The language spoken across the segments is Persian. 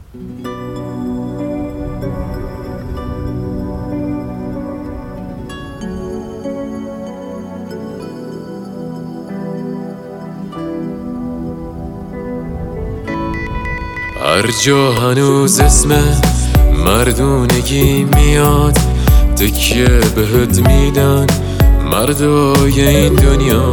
هر جا هنوز اسم مردونگی میاد، تکیه بهت میدن مردای این دنیا.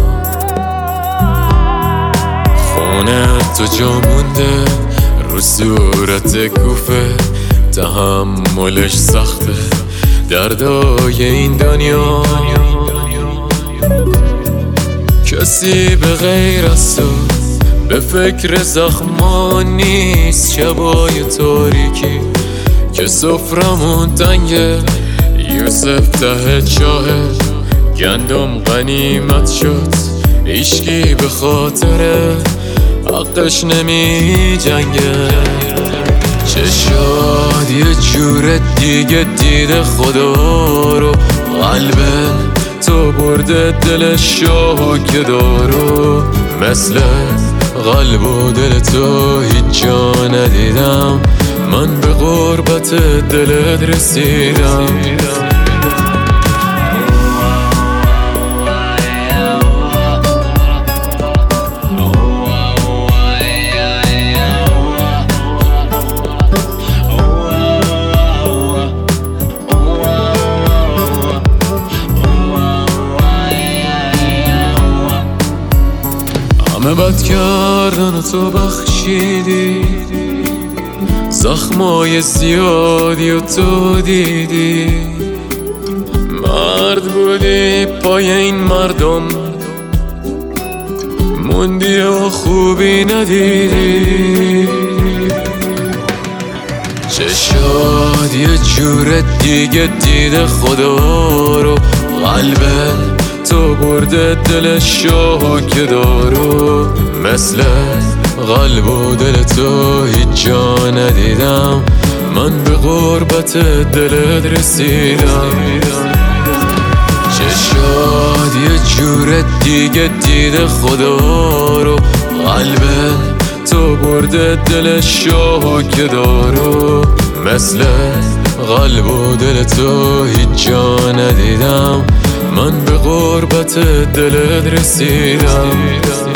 خونه تو جا مونده رو صورت کوفه، تحملش سخته دردای این دنیا. کسی به غیر از تو به فکر زخمان نیست. شبای تاریکی که سفرمون تنگه، یوسف ته چاهه گندم غنیمت شد، هیچکی به خاطر حقش نمی جنگه. چشاد یه جور دیگه دیده خدا رو، قلبه تو برده دل شاهو که دارو. مثل قلب و دل تو هیچ جا ندیدم، من به غربت دلت رسیدم. همه بد کردن تو بخشیدی، زخمای زیادی و تو دیدی. مرد بودی پای این مردم موندی و خوبی ندیدی. چشاد یه جور دیگه دیده خدا رو، قلبه تو برده دل شاهو که دارو. مثل قلب و دل تو هیچ جا ندیدم، من به غربت دلت رسیدم. چشاد یه جور دیگه دیده خدا رو، قلبه تو برده دل شاهو که دارو. مثل قلب و دل تو هیچ جا ندیدم، من به غربت دلت رسیدم.